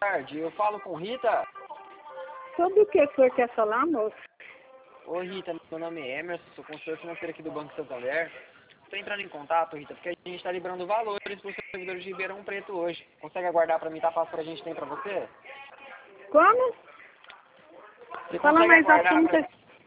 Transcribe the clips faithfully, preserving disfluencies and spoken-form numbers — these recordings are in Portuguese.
tarde. Eu falo com Rita. Sobre o que o senhor quer falar, moço? Oi, Rita. Meu nome é Emerson, sou consultor financeiro aqui do Banco Santander. Estou entrando em contato, Rita, porque a gente está liberando valores para os servidores de Ribeirão Preto hoje. Consegue aguardar para mim? Tá fácil para a gente ter para você? Como? Você Fala mais aguardar assunto. pra...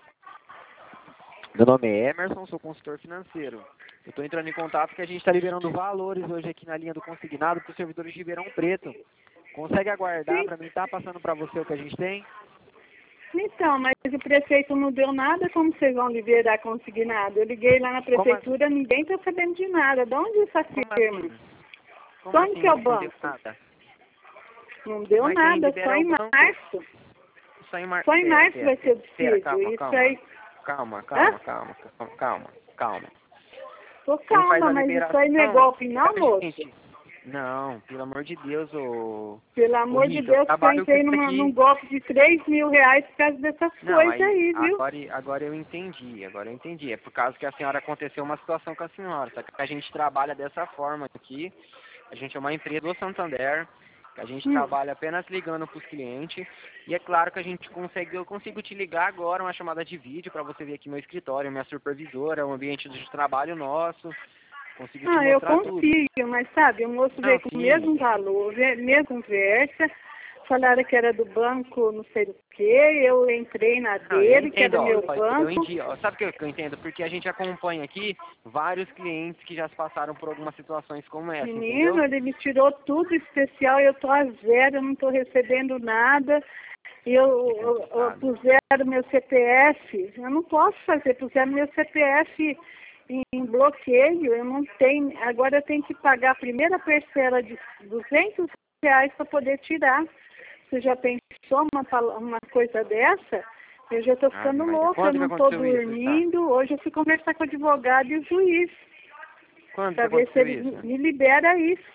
Meu nome é Emerson, sou consultor financeiro. Eu estou entrando em contato porque a gente está liberando valores hoje aqui na linha do consignado para os servidores de Ribeirão Preto. Consegue aguardar Sim. para mim? Tá passando para você o que a gente tem? Então, mas o prefeito não deu nada, como vocês vão liberar consignado? Eu liguei lá na prefeitura, assim? ninguém está sabendo de nada. De onde isso Como afirma? assim? Como Quando assim que é o não deu banco? nada? Não deu Mas quem nada, libera só é o em banco. março. Só em março. Só em março vai ser Pera, decidido. calma, Isso calma. aí. Calma, Hã? calma, calma, calma, calma, calma. Tô Quem faz calma, a mas liberação isso aí não é golpe é não, a moço? gente. Não, pelo amor de Deus, ô, Pelo ô amor de Rita, eu Deus, que eu trabalho com entrei isso numa, num aqui. golpe de três mil reais por causa dessas Não, coisas aí, aí, viu? agora, agora eu entendi, agora eu entendi. É por causa que a senhora aconteceu uma situação com a senhora, só que a gente trabalha dessa forma aqui. A gente é uma empresa do Santander, que a gente Hum. trabalha apenas ligando para os clientes. E é claro que a gente consegue, eu consigo te ligar agora, uma chamada de vídeo, para você ver aqui meu escritório, minha supervisora, o ambiente de trabalho nosso. Consigo te Ah, eu mostrar tudo. confio, mas sabe, o moço Não, veio com o sim. mesmo valor, ve- mesmo versa, falaram que era do banco não sei do que, eu entrei na Não, eu dele, que entendo, era ó, meu eu eu banco. entendi, ó, sabe o que eu que eu entendo? Porque a gente acompanha aqui vários clientes que já se passaram por algumas situações como essa, Menino, entendeu? ele me tirou tudo especial, eu tô a zero, eu não tô recebendo nada. E eu, Que eu, eu complicado. puseram meu C P F, eu não posso fazer, puseram meu C P F em, em bloqueio, eu não tenho, agora eu tenho que pagar a primeira parcela de duzentos reais para poder tirar. Você já pensou uma, pala- uma coisa dessa? Eu já estou Ah, ficando mas louca, eu quando que não estou aconteceu isso, Rita? dormindo. Hoje eu fui conversar com o advogado e o juiz, Quando que para ver se aconteceu ele isso? me libera isso.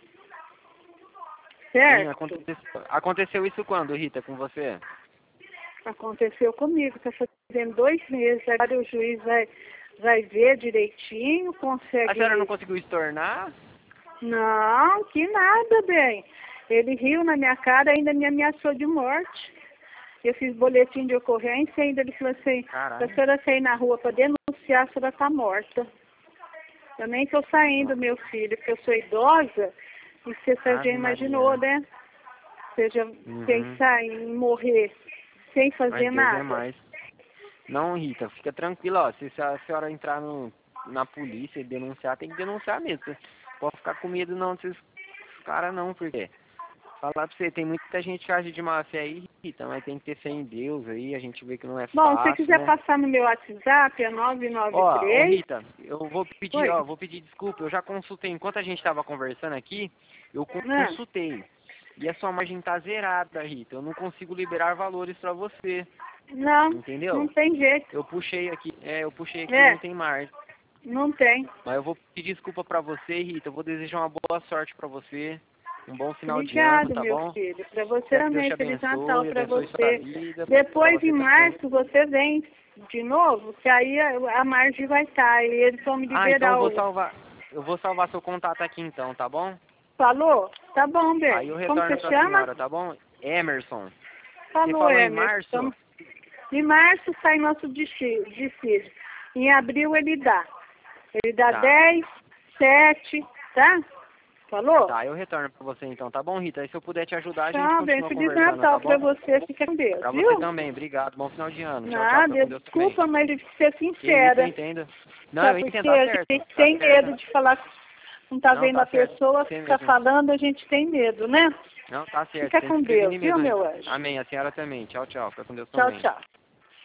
Sim, Certo? aconteceu, aconteceu isso quando, Rita, com você? Aconteceu comigo, está fazendo dois meses, agora o juiz vai, vai ver direitinho, consegue... A senhora não conseguiu estornar? Não, que nada, bem. Ele riu na minha cara, ainda me ameaçou de morte. Eu fiz boletim de ocorrência, ainda ele falou assim, se Caralho. a senhora sair na rua para denunciar, a senhora está morta. Eu nem estou saindo, meu filho, porque eu sou idosa, e você já Ave imaginou, Maria. né? Você já Uhum. pensar em morrer sem fazer Ai, Deus nada. é mais. Não, Rita, fica tranquila, ó. Se a senhora entrar no, na polícia e denunciar, tem que denunciar mesmo. Você pode ficar com medo não desses caras não, porque falar pra você, tem muita gente que age de má fé aí, Rita, mas tem que ter fé em Deus aí, a gente vê que não é Bom, se fácil, você quiser né? passar no meu WhatsApp, é nove nove Ó, ô três. Rita, eu vou pedir, Oi. ó, vou pedir desculpa, eu já consultei, enquanto a gente estava conversando aqui, eu Ah, consultei. E a sua margem tá zerada, Rita. Eu não consigo liberar valores para você, não, não entendeu? tem jeito. Eu puxei aqui, é, eu puxei aqui e É, não tem margem. não tem. Mas eu vou pedir desculpa para você, Rita. Eu vou desejar uma boa sorte para você, um bom final de ano, Obrigado, tá meu bom? filho. Para você Espero que Deus também. te Feliz Natal abençoe, para abençoe sua você. vida, para Depois, você em também. março, você vem de novo, que aí a, a margem vai estar. E eles vão me Ah, então eu liberar vou o... salvar, eu vou salvar seu contato aqui então, tá bom? Falou? Tá bom, Aí bem. eu Como você retorno para a chama? senhora, tá bom? Emerson. Você Falou, falou em Emerson. março? Em março sai nosso difícil. Em abril ele dá. Ele dá Tá. dez, sete, tá? Falou? Tá, eu retorno pra você então, tá bom, Rita? E se eu puder te ajudar, a gente Tchau, bem. continua Feliz conversando, Natal tá pra bom? você. Fica com Deus, Pra viu? você também, obrigado. Bom final de ano. Tchau, tchau. Fica Nada, com Deus também. desculpa, mas tem que ser Que isso, eu sincera. entendo. Não, Sabe eu por entendo, quê? tá A certo. gente Tá tem certo. medo de falar, não tá Não, vendo a tá certo. pessoa Tem que tá mesmo. falando, a gente tem medo, né? Não, tá certo. Fica Tem que com se prevenir Deus, viu, mesmo. meu anjo? Amém. A senhora também. Tchau, tchau. Fica com Deus Tchau, também. tchau.